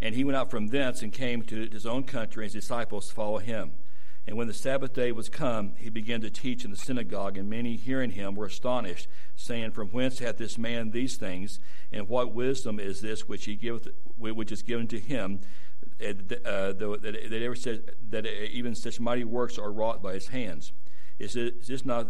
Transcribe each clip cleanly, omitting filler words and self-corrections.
And he went out from thence and came to his own country, and his disciples followed him. And when the Sabbath day was come, he began to teach in the synagogue, and many hearing him were astonished, saying, From whence hath this man these things? And what wisdom is this which is given to him, that ever said that even such mighty works are wrought by his hands? Is not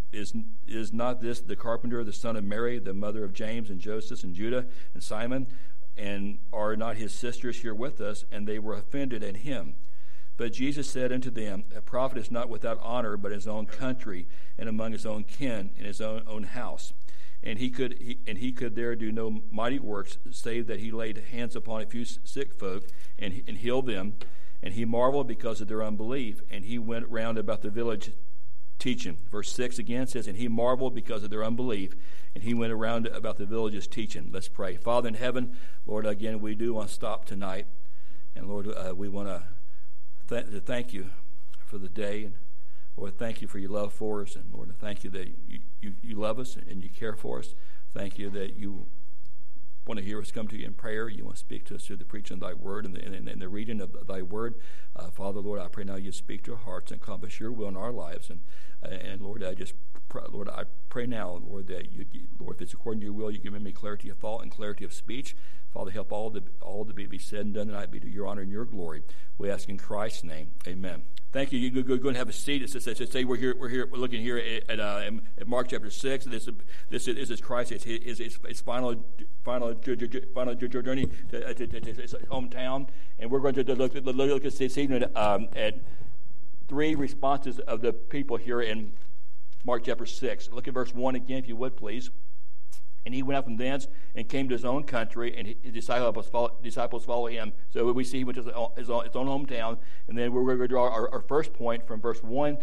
this the carpenter, the son of Mary, the mother of James and Joseph and Judah and Simon? And are not his sisters here with us? And they were offended at him. But Jesus said unto them, A prophet is not without honor, but in his own country, and among his own kin, in his own house. And he could there do no mighty works, save that he laid hands upon a few sick folk and healed them. And he marveled because of their unbelief. And he went round about the village teaching. Verse 6 again says, And he marveled because of their unbelief. And he went around about the villages teaching. Let's pray. Father in heaven, Lord, again, we do want to stop tonight. And Lord, we want to thank you for the day. And Lord, thank you for your love for us. And Lord, thank you that you love us and you care for us. Thank you that you want to hear us come to you in prayer. You want to speak to us through the preaching of thy word and the reading of thy word. Father, Lord, I pray now you speak to our hearts and accomplish your will in our lives. And Lord, I pray now, Lord, that Lord, if it's according to your will, you give me clarity of thought and clarity of speech. Father, help all to be said and done tonight be to your honor and your glory. We ask in Christ's name. Amen. Thank you. You go and have a seat. It's say we're looking here at Mark chapter 6. This is Christ. It's final journey to his hometown, and we're going to look at this evening at three responses of the people here in Mark chapter 6. Look at verse 1 again, if you would, please. And he went out from thence and came to his own country, and his disciples follow him. So we see he went to his own hometown. And then we're going to draw our first point from verse 1.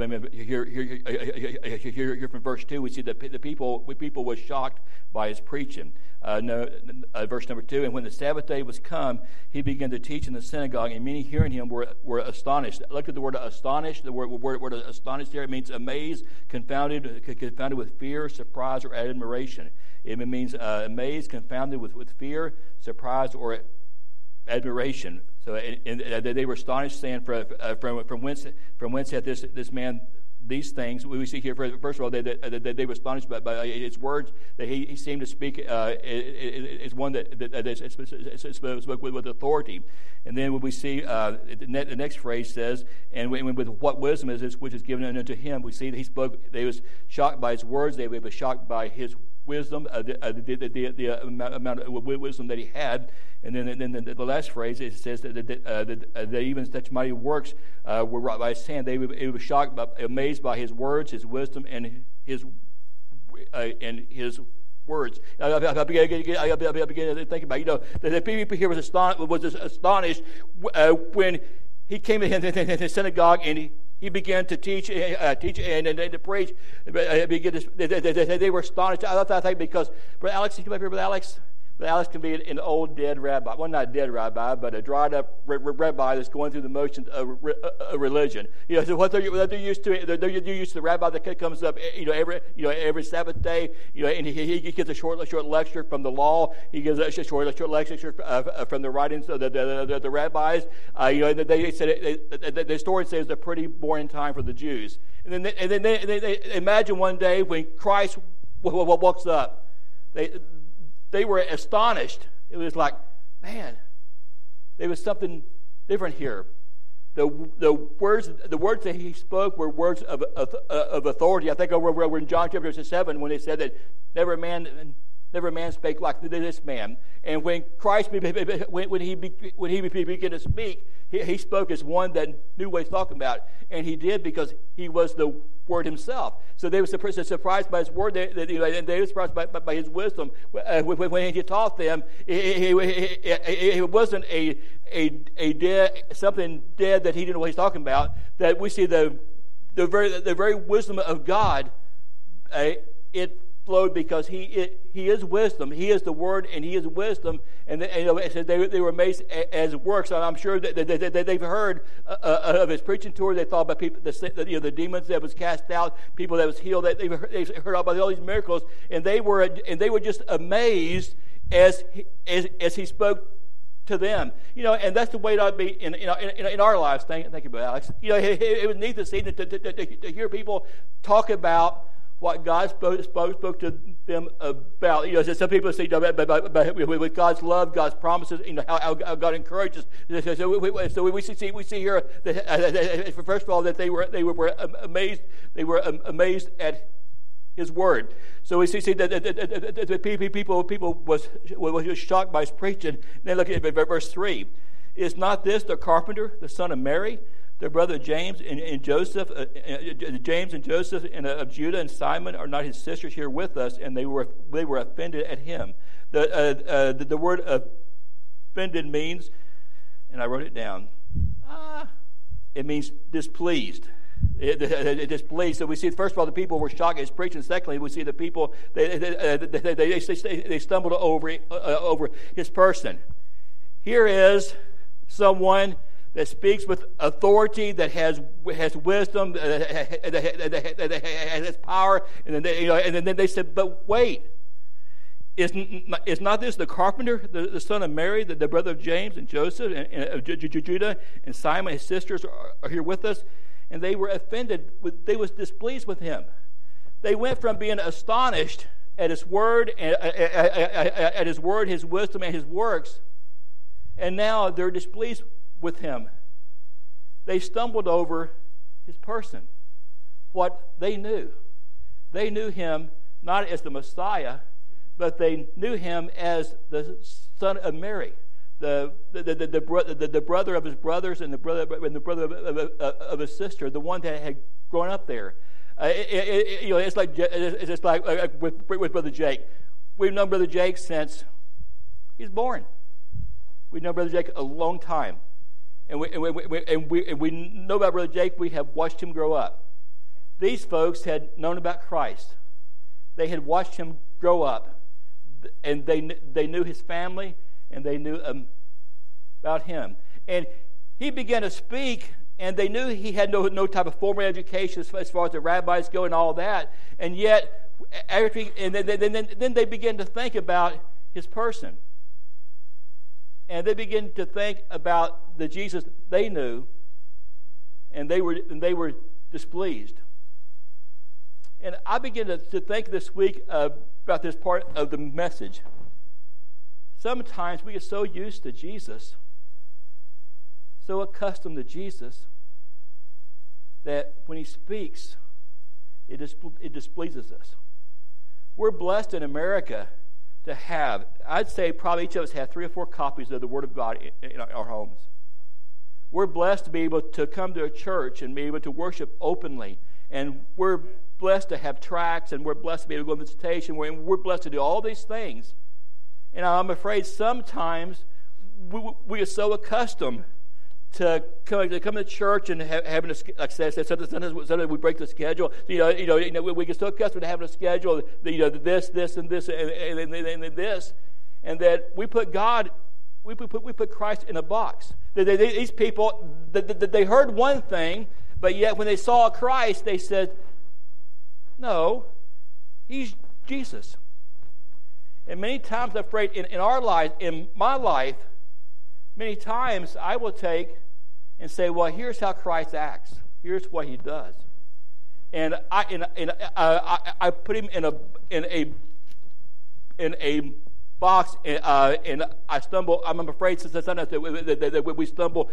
Here from verse 2, we see that the people were shocked by his preaching. Verse number 2, and when the Sabbath day was come, he began to teach in the synagogue, and many hearing him were astonished. Look at the word astonished. The word astonished there, it means amazed, confounded with fear, surprise, or admiration. It means amazed, confounded with fear, surprise, or admiration. So they were astonished, saying, "From whence hath this man these things?" We see here, first of all, they were astonished by his words. That he seemed to speak is one that spoke with authority. And then when we see the next phrase says, "And with what wisdom is this which is given unto him?" We see that he spoke. They was shocked by his words. They were shocked by his wisdom, the amount of wisdom that he had. And then the last phrase, it says that even such mighty works were wrought by his hand. They were shocked, amazed by his words, his wisdom, and his words. I began to think about, the people here was astonished when he came in the synagogue and he began to teach and to preach. They were astonished. I think because Brother Alex, you come up here, Brother Alex. But Alex can be an old dead rabbi. Well, not a dead rabbi, but a dried up rabbi that's going through the motions of religion. So what they're used to. They're used to the rabbi that comes up, every Sabbath day. And he gives a short lecture from the law. He gives a short lecture from the writings of the rabbis. They said the story says it's a pretty boring time for the Jews. And then they imagine one day when Christ walks up. They were astonished. It was like, man, there was something different here. The words that he spoke were words of authority. I think we're in John chapter 7 when they said that never man spake like this man. And when Christ, when he began to speak, he spoke as one that knew what he's talking about, and he did because he was the Word himself. So they were surprised by his word. They were surprised by his wisdom. When he taught them, it wasn't something dead that he didn't know what he's talking about. That we see the very wisdom of God. It flowed because he is wisdom. He is the Word, and he is wisdom. And they were amazed as it works. And I'm sure that they've heard of his preaching tour. They thought about people, the demons that was cast out, people that was healed. They've heard about all these miracles, and they were just amazed as he spoke to them. And that's the way it ought to be in our lives. Thank you, Brother Alex. It was neat to see to hear people talk about what God spoke to them about. Some people say about with God's love, God's promises, how God encourages. So we see here that, first of all, that they were amazed. They were amazed at His word. So we see that the people was shocked by His preaching. Then look at verse 3. Is not this the carpenter, the son of Mary, their brother James and Joseph? James and Joseph of Judah and Simon, are not his sisters here with us? And they were offended at him. The word offended means, and I wrote it down. It means displeased. Displeased. So we see, first of all, the people were shocked at His preaching. Secondly, we see the people they stumbled over His person. Here is someone that speaks with authority, that has wisdom, that has power, and then they said, "But wait, is not this the carpenter, the son of Mary, the brother of James and Joseph and of Judah and Simon, his sisters are here with us?" And they were offended. They was displeased with Him. They went from being astonished at His word, His wisdom, and His works, and now they're displeased with Him. They stumbled over His person. What they knew Him not as the Messiah, but they knew Him as the son of Mary, the brother of His brothers, and the brother of His sister, the one that had grown up there. It's like with Brother Jake. We've known Brother Jake since he's born. We've known Brother Jake a long time, and we know about Brother Jake. We have watched him grow up. These folks had known about Christ. They had watched him grow up, and they knew his family, and they knew about him. And he began to speak, and they knew he had no type of formal education as far as the rabbis go and all that. And yet, then they began to think about his person. And they began to think about the Jesus they knew, and they were displeased. And I began to think this week about this part of the message. Sometimes we get so used to Jesus, so accustomed to Jesus, that when He speaks, it displeases us. We're blessed in America to have, I'd say probably each of us have 3 or 4 copies of the Word of God in our homes. We're blessed to be able to come to a church and be able to worship openly. And we're blessed to have tracts, and we're blessed to be able to go on visitation. We're blessed to do all these things. And I'm afraid sometimes we are so accustomed to come to church and having a, like I said, sometimes we break the schedule. We get so accustomed to having a schedule. This, and this, and this, and that we put God, we put Christ in a box. These people, they heard one thing, but yet when they saw Christ, they said, "No, He's Jesus." And many times, I'm afraid, in our lives, in my life, many times I will take and say, "Well, here's how Christ acts. Here's what He does," and I put Him in a box, and I stumble. I'm afraid sometimes that we stumble.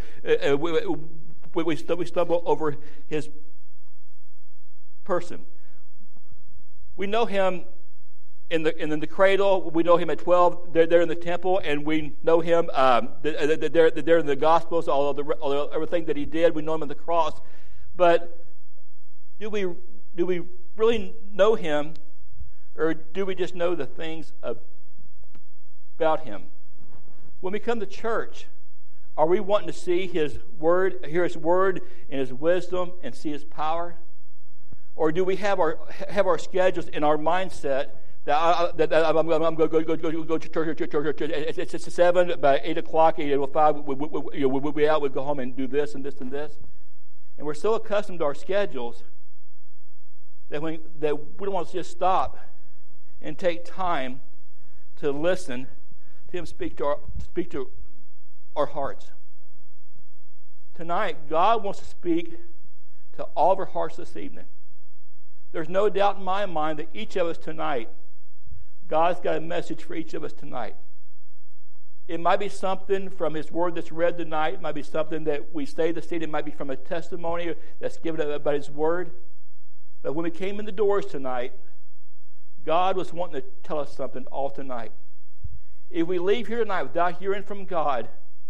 We stumble over His person. We know Him in the cradle. We know Him at 12. They're in the temple, and we know Him. They're in the Gospels. Everything that He did, we know Him on the cross. But do we really know Him, or do we just know the things about Him? When we come to church, are we wanting to see His Word, hear His Word and His wisdom, and see His power? Or do we have our schedules in our mindset that I'm going to go to church? It's 7, about 8 o'clock, 8:05. We'll be out. We'll go home and do this and this and this. And we're so accustomed to our schedules that we don't want to just stop and take time to listen to Him speak to our hearts. Tonight, God wants to speak to all of our hearts this evening. There's no doubt in my mind that each of us tonight, God's got a message for each of us tonight. It might be something from His Word that's read tonight. It might be something that we say this evening. It might be from a testimony that's given about His Word. But when we came in the doors tonight, God was wanting to tell us something all tonight. If we leave here tonight without hearing from God,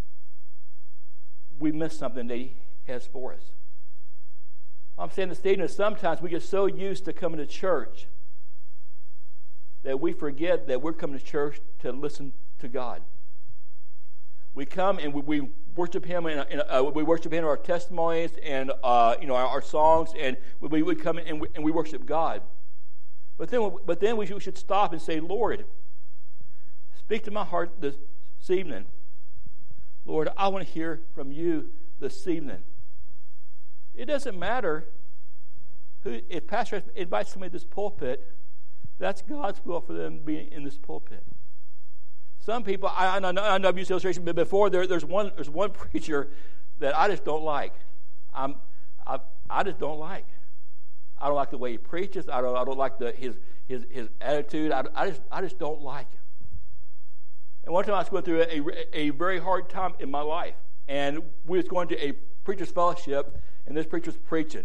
we miss something that He has for us. I'm saying this evening, sometimes we get so used to coming to church that we forget that we're coming to church to listen to God. We come and we worship Him, we worship Him in our testimonies and our songs, and we come in and we worship God. But then we should stop and say, Lord, speak to my heart this evening. Lord, I want to hear from You this evening. It doesn't matter if Pastor invites somebody to this pulpit, that's God's will for them to be in this pulpit. Some people, I know I've used illustration before. There's one preacher that I just don't like. I just don't like. I don't like the way he preaches. I don't like his attitude. I just don't like him. And one time I was going through a very hard time in my life, and we was going to a preacher's fellowship, and this preacher was preaching.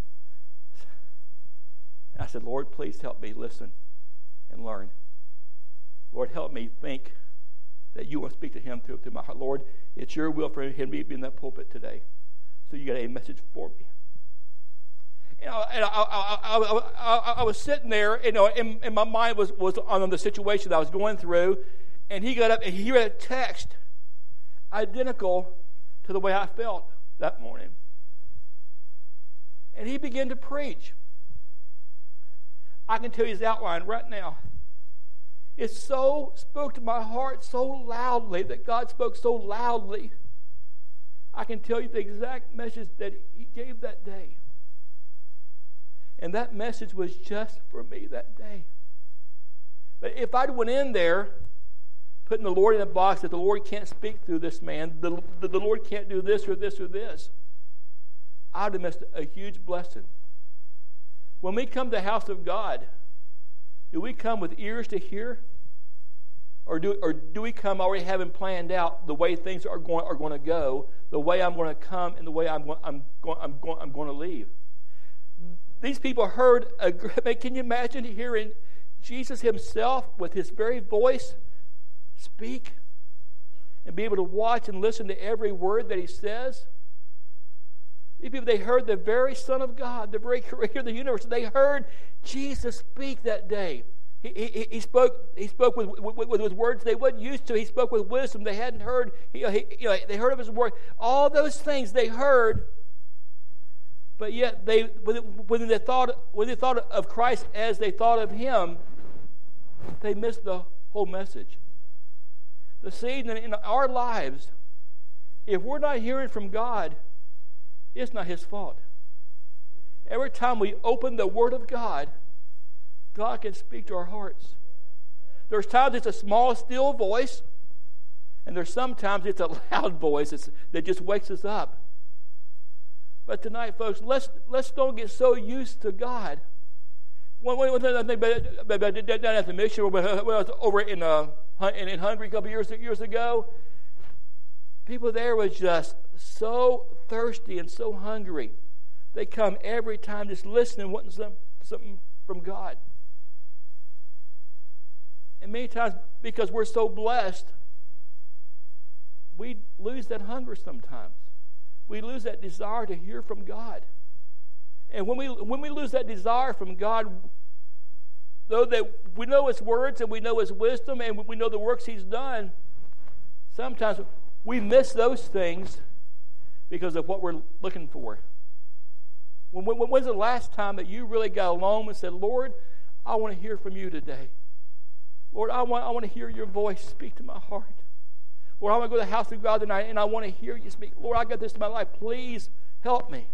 And I said, Lord, please help me listen and learn. Lord, help me think that You want to speak to him through my heart. Lord, it's Your will for him to be in that pulpit today. So You got a message for me. And I was sitting there, and my mind was on the situation that I was going through, and he got up and he read a text identical to the way I felt that morning. And he began to preach. I can tell you his outline right now. It so spoke to my heart so loudly, that God spoke so loudly. I can tell you the exact message that He gave that day. And that message was just for me that day. But if I went in there, putting the Lord in a box, that the Lord can't speak through this man, the Lord can't do this or this or this, I would have missed a huge blessing. When we come to the house of God, do we come with ears to hear? Or do we come already having planned out the way things are going to go, the way I'm going to come, and the way I'm going to leave? These people heard. Can you imagine hearing Jesus Himself with His very voice speak, and be able to watch and listen to every word that He says? These people, they heard the very Son of God, the very Creator of the universe. They heard Jesus speak that day. He spoke with words they wasn't used to. He spoke with wisdom they hadn't heard. They heard of His word. All those things they heard, but yet when they thought of Christ as they thought of Him, they missed the whole message. The seed in our lives, if we're not hearing from God, it's not His fault. Every time we open the Word of God, God can speak to our hearts. There's times it's a small, still voice, and there's sometimes it's a loud voice that just wakes us up. But tonight, folks, let's don't get so used to God. One thing I think about down at the mission, when I was over in Hungary a couple years ago, people there was just so thirsty and so hungry. They come every time just listening, wanting something from God. And many times, because we're so blessed, we lose that hunger sometimes. We lose that desire to hear from God. And when we lose that desire from God, though that we know His words and we know His wisdom and we know the works He's done, sometimes we miss those things because of what we're looking for. When's the last time that you really got alone and said, Lord, I want to hear from You today. Lord, I want to hear Your voice speak to my heart. Lord, I want to go to the house of God tonight and I want to hear You speak. Lord, I got this in my life. Please help me.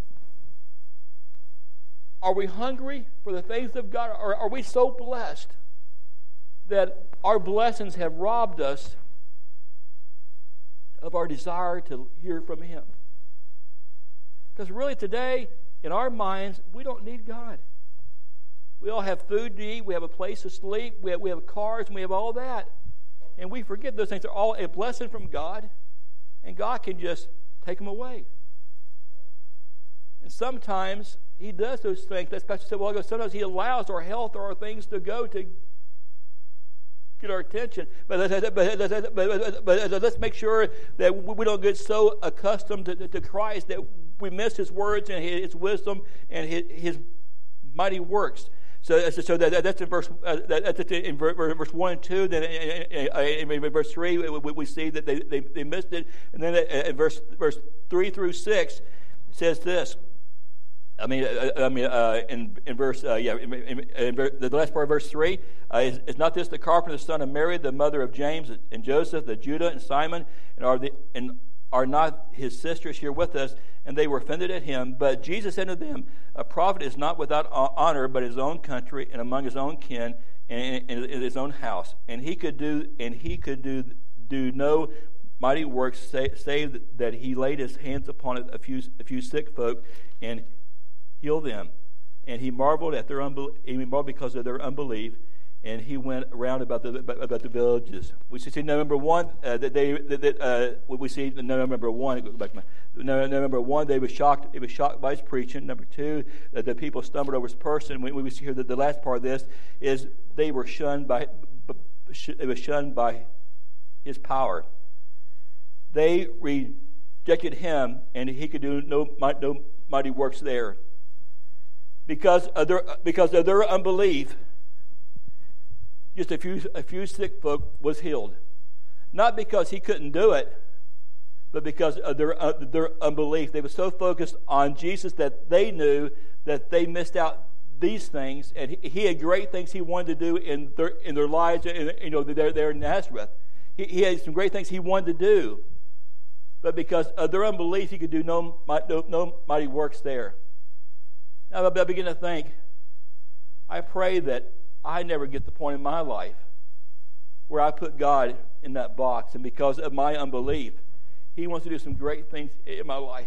Are we hungry for the things of God? Or are we so blessed that our blessings have robbed us of our desire to hear from Him. Because really today, in our minds, we don't need God. We all have food to eat, we have a place to sleep, we have cars, and we have all that. And we forget those things are all a blessing from God, and God can just take them away. And sometimes He does those things. That's Pastor said a while ago. Sometimes He allows our health or our things to go to get our attention. But let's make sure that we don't get so accustomed to Christ that we miss His words and His wisdom and His mighty works. So that's in verse 1 and 2. Then in verse 3, we see that they missed it. And then in verse 3 through 6 says this. In verse the last part of verse 3 is not this the carpenter, the son of Mary, the mother of James and Joseph, the Judah and Simon, and are not his sisters here with us? And they were offended at him. But Jesus said to them, a prophet is not without honor, but his own country and among his own kin and in his own house. And he could do no mighty works, save that he laid his hands upon a few sick folk and healed them. And he marveled at their unbelief. He marveled because of their unbelief. And he went around about the villages. We see number one we see number one. Go back to number one. They were shocked. It was shocked by his preaching. Number two, the people stumbled over his person. We see here that the last part of this is they were shunned by. It was shunned by his power. They rejected him, and he could do no mighty works there because of their unbelief. Just a few sick folk was healed, not because he couldn't do it, but because of their unbelief. They were so focused on Jesus that they knew that they missed out these things, and he had great things he wanted to do in their lives. They're in Nazareth. He had some great things he wanted to do, but because of their unbelief, he could do no mighty works there. Now I begin to think. I pray that I never get the point in my life where I put God in that box, and because of my unbelief, He wants to do some great things in my life.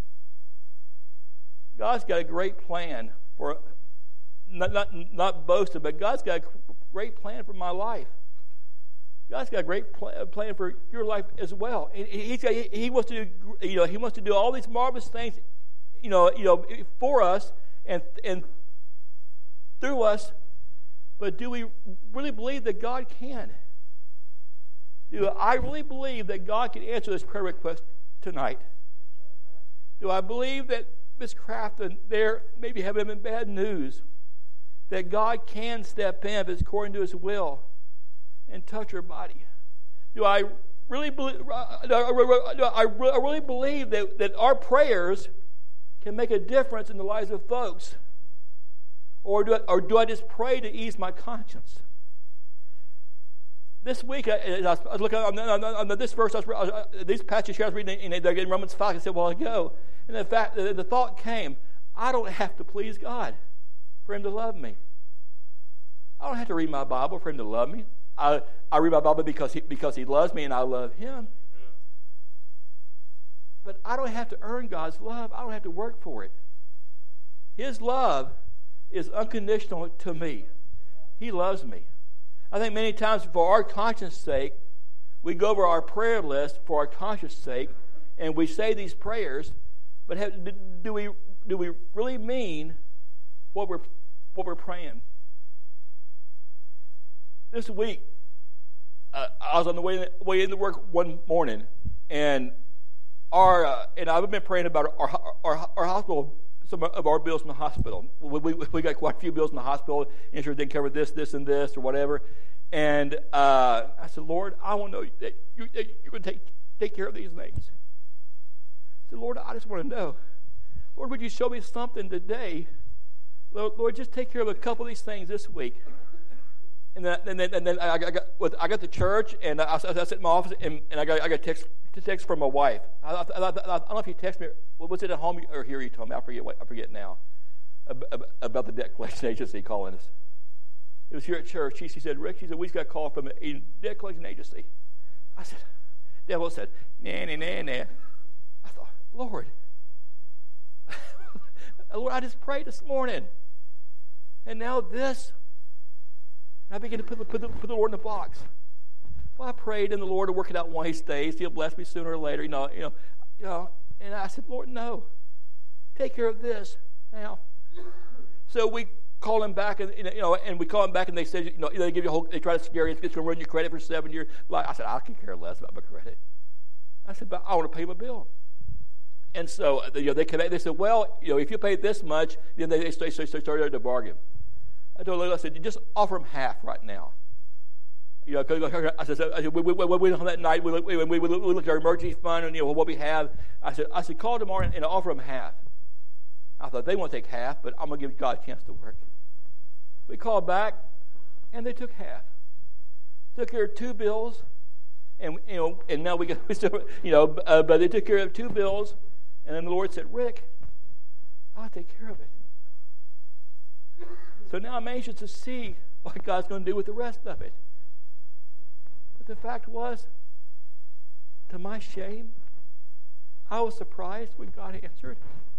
God's got a great plan for, not boasting, but God's got a great plan for my life. God's got a great plan for your life as well. And He wants to do, He wants to do all these marvelous things, for us and through us. But do we really believe that God can? Do I really believe that God can answer this prayer request tonight? Do I believe that Miss Crafton there maybe having bad news, that God can step in if it's according to His will and touch her body? Do I really believe? I really believe that our prayers can make a difference in the lives of folks? Or do I just pray to ease my conscience? This week, I was looking on this verse, these passages here I was reading in Romans 5, I said a while ago, and in fact, the thought came, I don't have to please God for Him to love me. I don't have to read my Bible for Him to love me. I read my Bible because He loves me and I love Him. But I don't have to earn God's love. I don't have to work for it. His love is unconditional to me. He loves me. I think many times for our conscience sake, we go over our prayer list for our conscience sake, and we say these prayers, but do we really mean what we're praying? This week, I was on the way into work one morning, and I've been praying about our hospital. Some of our bills in the hospital. We got quite a few bills in the hospital. Insurance didn't cover this, and this, or whatever. And I said, Lord, I want to know that you're going to take care of these things. I said, Lord, I just want to know. Lord, would you show me something today? Lord, just take care of a couple of these things this week. And then I got to church, and I sat in my office, and I got a text from my wife. I don't know if you texted me. Was it at home or here? You told me. I forget now. About the debt collection agency calling us. It was here at church. She said, Rick, we just got a call from a debt collection agency. I said, devil said, nah, nah, nah, nah. I thought, Lord, Lord, I just prayed this morning. And now this. And I began to put the Lord in the box. Well, I prayed, and the Lord will work it out one of these days. He'll bless me sooner or later. You know. And I said, Lord, no. Take care of this now. So we call him back, and we call him back, and they said, they give you they try to scare you. It's going to run your credit for 7 years. I said, I can care less about my credit. I said, but I want to pay my bill. And so they came back. They said, well, if you pay this much, then they started to bargain. I told them, I said, you just offer them half right now. I said, we went on that night. We looked at our emergency fund and what we have. I said, call tomorrow and offer them half. I thought they want to take half, but I'm going to give God a chance to work. We called back, and they took half. Took care of 2 bills, and now we still, but they took care of 2 bills, and then the Lord said, Rick, I'll take care of it. So now I'm anxious to see what God's going to do with the rest of it. But the fact was, to my shame, I was surprised when God answered.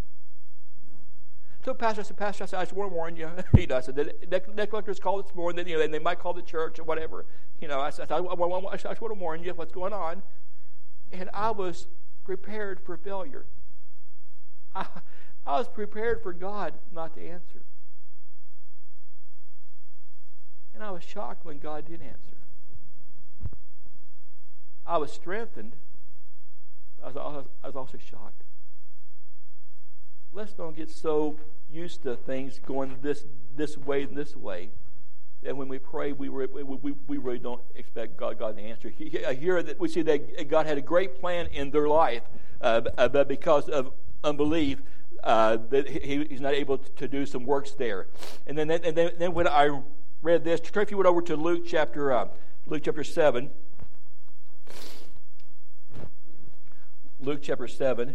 So Pastor, I said, I just want to warn you. I said, the debt collectors called this morning, and they might call the church or whatever. I said, I just want to warn you what's going on. And I was prepared for failure. I was prepared for God not to answer. And I was shocked when God did answer. I was strengthened. I was also shocked. Let's don't get so used to things going this way and this way that when we pray, we really don't expect God to answer. Here that we see that God had a great plan in their life, but because of unbelief, that He's not able to do some works there. And then when I read this, turn if you would over to Luke chapter 7. Luke chapter 7.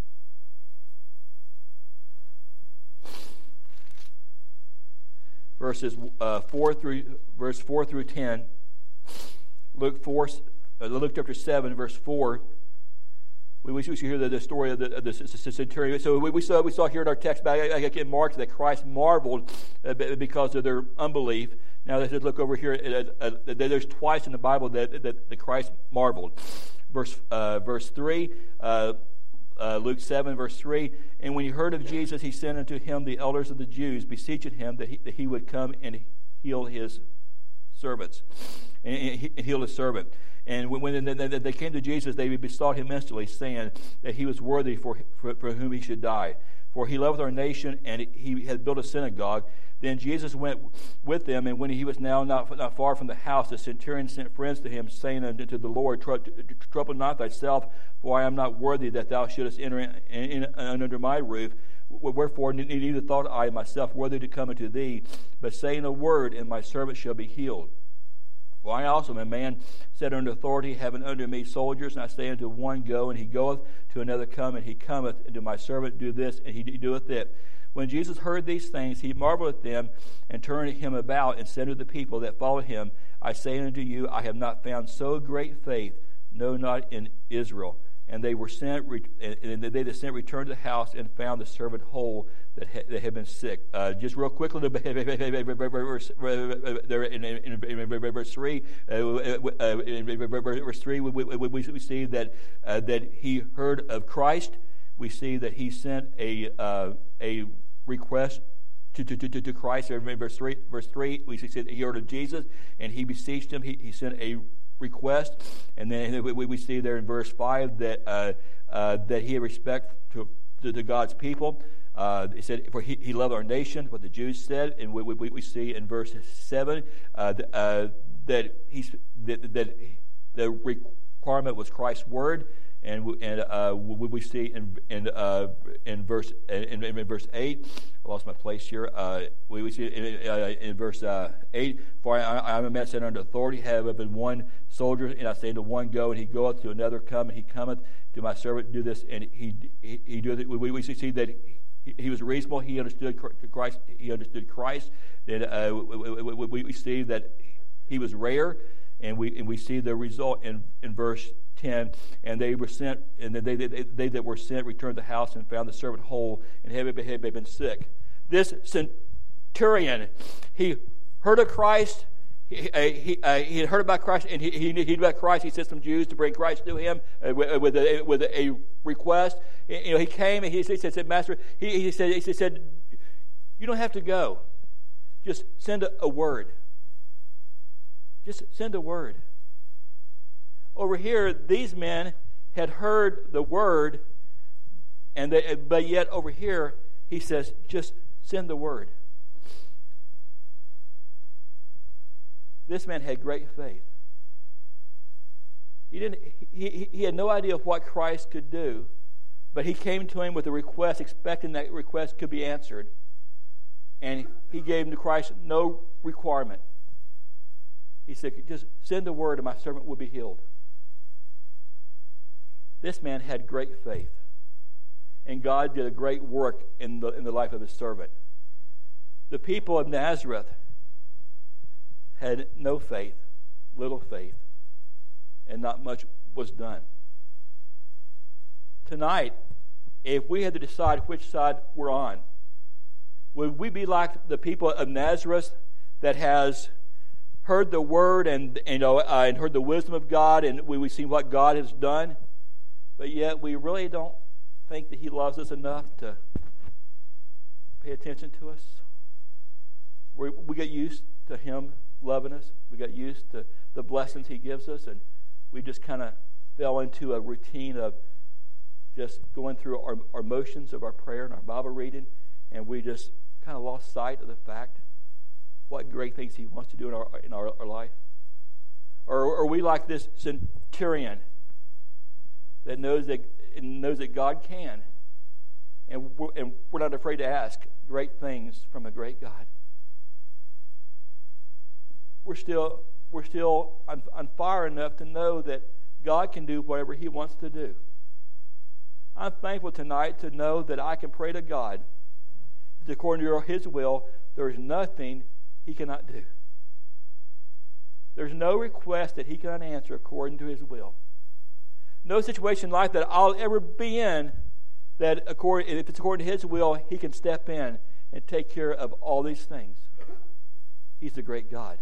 Verse 4 through 10. Luke chapter 7, verse 4. We should hear the story of the centurion. So we saw here in our text back in Mark that Christ marveled because of their unbelief. Now let's look over here. There's twice in the Bible that Christ marveled. Verse 3. Luke 7, verse 3, and when he heard of Jesus, he sent unto him the elders of the Jews, beseeching him that he would come and heal his servants, and heal his servant. And when they came to Jesus, they besought him instantly, saying that he was worthy for whom he should die. For he loved our nation, and he had built a synagogue. Then Jesus went with them, and when he was now not far from the house, the centurion sent friends to him, saying unto the Lord, Trouble not thyself, for I am not worthy that thou shouldest enter in under my roof. Wherefore neither thought I myself worthy to come unto thee, but saying a word, and my servant shall be healed. For I also am a man set under authority, having under me soldiers, and I say unto one, Go, and he goeth, to another, Come, and he cometh, and to my servant, Do this, and he doeth it. When Jesus heard these things, he marveled at them, and turned him about, and said to the people that followed him, I say unto you, I have not found so great faith, no, not in Israel. And they were sent, and they that sent returned to the house and found the servant whole that had been sick. Just real quickly, there in verse 3, we see that he heard of Christ. We see that he sent a request to Christ. In verse 3, we see that he heard of Jesus and he beseeched him. He sent a request, and then we see there in verse 5 that he had respect to God's people. He said, for he loved our nation, what the Jews said, and we see in verse 7 that the requirement was Christ's word, and we see in verse 8. I lost my place here. We see in verse 8, For I am a man set under authority, have been one soldier, and I say to one, Go, and he goeth, to another, Come, and he cometh, to my servant, Do this, and he doeth it. We see that he was reasonable. He understood Christ. He understood Christ. Then we see that he was rare, and we see the result in verse 10, and they were sent, and they that were sent returned to the house and found the servant whole and had been sick. This centurion, he heard of Christ. He had heard about Christ, and he knew about Christ. He sent some Jews to bring Christ to him with a request. He came and he said, "Master," he said, "You don't have to go. Just send a word. Just send a word." Over here, these men had heard the word, but yet over here, he says, "Just send the word." This man had great faith. He had no idea of what Christ could do, but he came to him with a request, expecting that request could be answered. And he gave to Christ no requirement. He said, "Just send the word and my servant will be healed." This man had great faith. And God did a great work in the life of his servant. The people of Nazareth had no faith, little faith, and not much was done. Tonight, if we had to decide which side we're on, would we be like the people of Nazareth that has heard the word and heard the wisdom of God, and we've seen what God has done, but yet we really don't think that he loves us enough to pay attention to us? We get used to him loving us. We got used to the blessings he gives us, and we just kind of fell into a routine of just going through our motions of our prayer and our Bible reading, and we just kind of lost sight of the fact what great things he wants to do in our life. Or are we like this centurion that knows that God can, and we're not afraid to ask great things from a great God? We're still on fire enough to know that God can do whatever he wants to do. I'm thankful tonight to know that I can pray to God. If it's according to his will, there's nothing he cannot do. There's no request that he cannot answer according to his will. No situation in life that I'll ever be in that, if it's according to his will, he can step in and take care of all these things. He's a great God.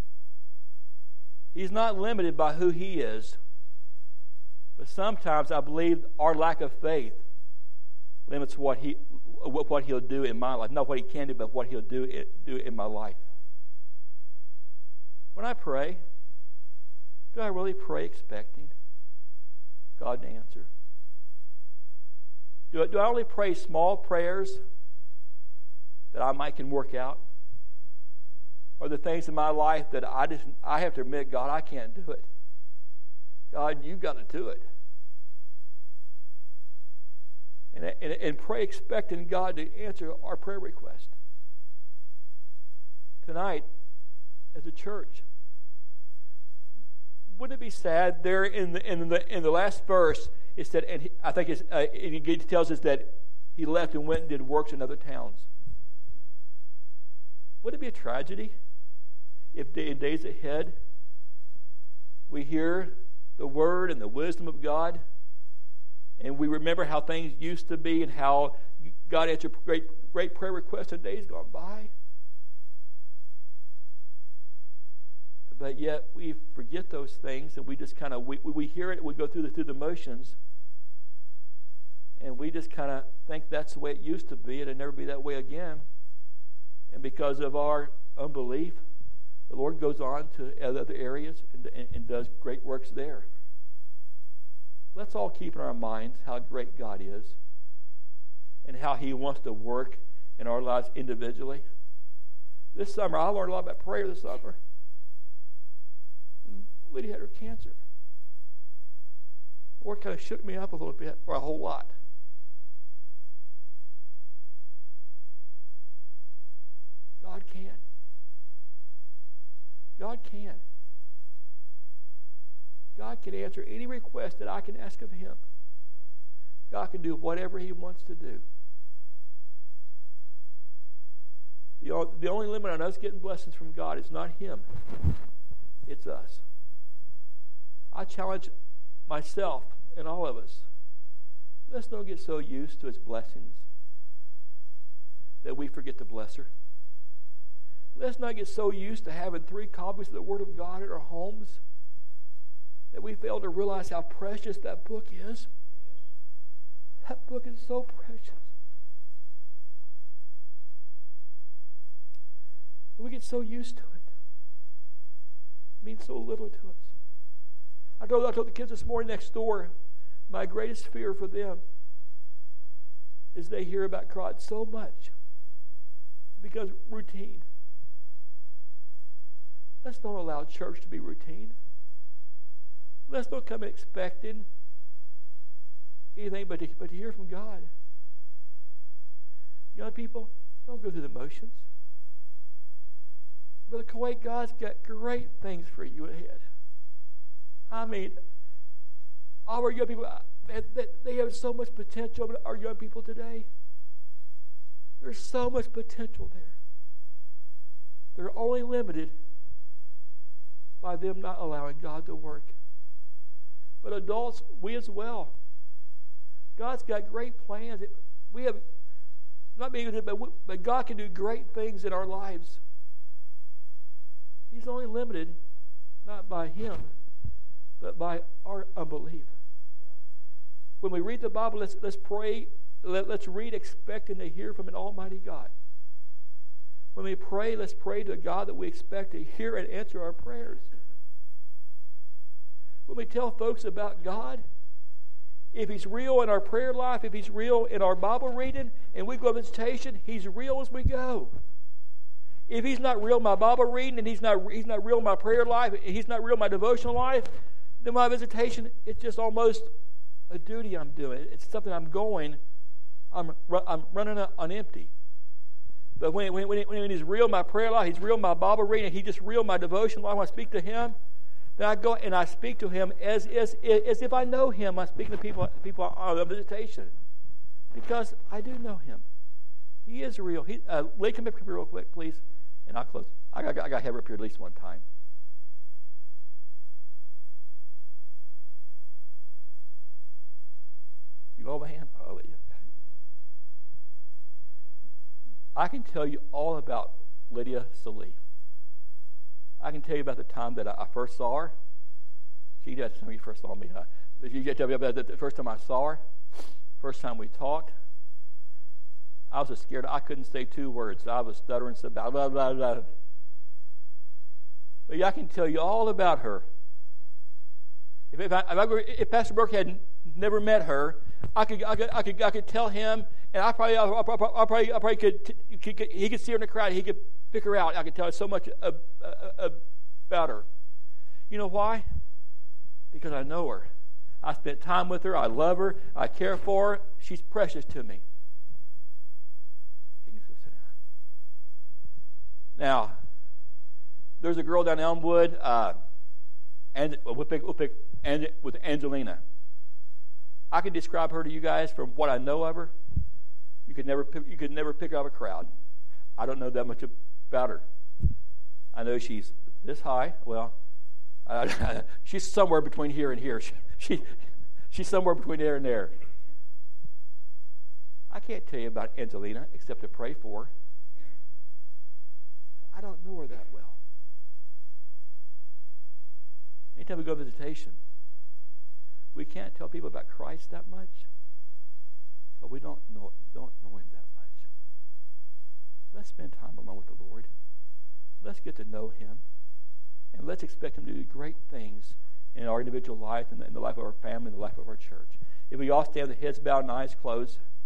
He's not limited by who he is. But sometimes I believe our lack of faith limits what he'll do in my life. Not what he can do, but what he'll do in my life. When I pray, do I really pray expecting God to answer? Do I only pray small prayers that I can work out? Or the things in my life that I have to admit, God, I can't do it. God, you've got to do it. And pray expecting God to answer our prayer request. Tonight, as a church, wouldn't it be sad there in the last verse? It said, and I think it tells us that he left and went and did works in other towns. Would it be a tragedy if in days ahead we hear the word and the wisdom of God, and we remember how things used to be and how God answered great prayer requests in days gone by? But yet we forget those things, and we just kind of we hear it, we go through the motions, and we just kind of think that's the way it used to be, and it'll never be that way again. And because of our unbelief, the Lord goes on to other areas and does great works there. Let's all keep in our minds how great God is and how he wants to work in our lives individually. This summer, I learned a lot about prayer this summer. Lydia had her cancer. The Lord kind of shook me up a little bit, or a whole lot. God can. God can. God can answer any request that I can ask of him. God can do whatever he wants to do. The only limit on us getting blessings from God is not him. It's us. I challenge myself and all of us, let's not get so used to his blessings that we forget to bless her. Let's not get so used to having 3 copies of the Word of God in our homes that we fail to realize how precious that book is. That book is so precious. We get so used to it. It means so little to us. I told the kids this morning next door, my greatest fear for them is they hear about Christ so much because routine. Let's not allow church to be routine. Let's not come expecting anything but to hear from God. Young people, don't go through the motions. Brother Kuwait, God's got great things for you ahead. I mean, our young people, they have so much potential. Our young people today, there's so much potential there. They're only limited by them not allowing God to work. But adults, we as well. God's got great plans. We have, not being able to, but God can do great things in our lives. He's only limited not by Him, but by our unbelief. When we read the Bible, let's pray. Let's read expecting to hear from an almighty God. When we pray, let's pray to a God that we expect to hear and answer our prayers. When we tell folks about God, if He's real in our prayer life, if He's real in our Bible reading, and we go on visitation, He's real as we go. If He's not real in my Bible reading, and He's not real in my prayer life, and He's not real in my devotional life, then my visitation, it's just almost a duty I'm doing. It's something I'm running on empty. But when He's real in my prayer life, He's real in my Bible reading, and He's just real in my devotional life, when I speak to Him, then I go and I speak to Him as if I know Him. I'm speaking to people on visitation because I do know Him. He is real. Lee, come up here real quick, please, and I'll close. I got to have her up here at least one time. You hold my hand? I'll let you. I can tell you all about Lydia Salee. I can tell you about the time that I first saw her. She doesn't tell me you first saw me. You get to tell me about the first time I saw her, first time we talked. I was so scared I couldn't say 2 words. I was stuttering so blah, blah, blah, blah. But yeah, I can tell you all about her. If Pastor Burke had never met her, I could tell him, and I probably could. He could see her in the crowd. He could pick her out. I could tell her so much about her. You know why? Because I know her. I spent time with her. I love her. I care for her. She's precious to me. You can go sit down. Now, there's a girl down in Elmwood, and with Angelina. I could describe her to you guys from what I know of her. You could never pick her out of a crowd. I don't know that much about her. I know she's this high. Well, she's somewhere between here and here. She's somewhere between there and there. I can't tell you about Angelina except to pray for her. I don't know her that well. Anytime we go to visitation, we can't tell people about Christ that much because we don't know Him that much. Let's spend time alone with the Lord. Let's get to know Him, and let's expect Him to do great things in our individual life and in the life of our family and the life of our church. If we all stand with heads bowed and eyes closed.